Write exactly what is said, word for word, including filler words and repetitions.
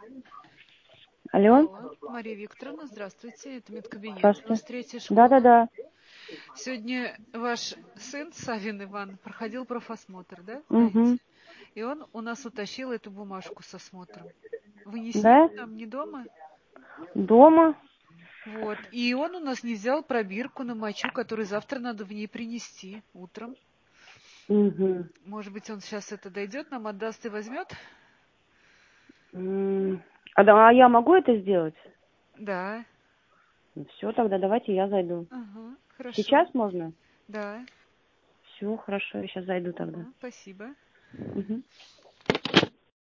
Алло. Алло, Мария Викторовна, здравствуйте. Это медкабинет у нас Здравствуйте. третья школа. Да-да-да. Сегодня ваш сын, Савин Иван, проходил профосмотр, да, знаете? Угу. И он у нас утащил эту бумажку с осмотром. Вы не с ним Да? там, не дома? Дома? Вот. И он у нас не взял пробирку на мочу, которую завтра надо в ней принести утром. Угу. Может быть, он сейчас это дойдет, нам отдаст и возьмет? А, да, а я могу это сделать? Да. Все, тогда давайте я зайду. Ага, хорошо. Сейчас можно? Да. Все, хорошо, я сейчас зайду тогда. Ага, спасибо. Угу.